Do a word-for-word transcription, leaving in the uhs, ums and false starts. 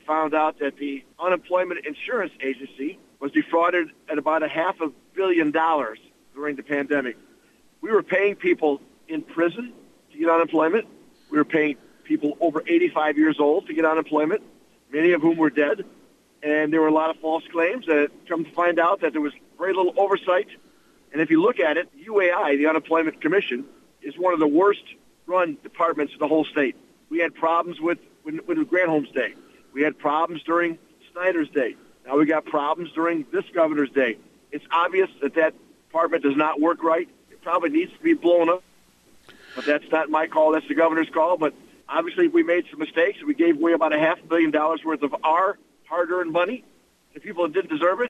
found out that the Unemployment Insurance Agency was defrauded at about a half a billion dollars during the pandemic. We were paying people in prison to get unemployment. We were paying people over eighty-five years old to get unemployment, many of whom were dead. And there were a lot of false claims that come to find out that there was very little oversight. And if you look at it, U A I, the Unemployment Commission, is one of the worst run departments in the whole state. We had problems with, with, with Granholm's day. We had problems during Snyder's day. Now we got problems during this governor's day. It's obvious that that department does not work right. It probably needs to be blown up. But that's not my call. That's the governor's call. But obviously we made some mistakes. We gave away about a half a billion dollars worth of our hard-earned money to people that didn't deserve it.